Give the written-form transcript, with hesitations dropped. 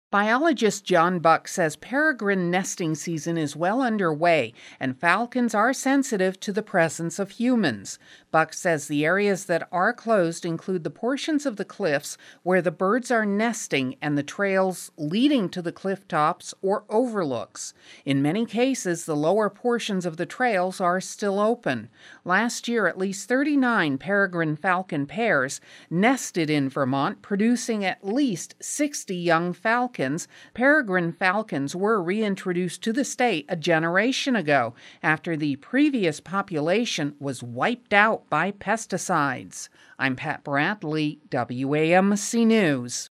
Biologist John Buck says peregrine nesting season is well underway and falcons are sensitive to the presence of humans. Buck says the areas that are closed include the portions of the cliffs where the birds are nesting and the trails leading to the cliff tops or overlooks. In many cases, the lower portions of the trails are still open. Last year, at least 39 peregrine falcon pairs nested in Vermont, producing at least 60 young falcons. Peregrine falcons were reintroduced to the state a generation ago after the previous population was wiped out by pesticides. I'm Pat Bradley, WAMC News.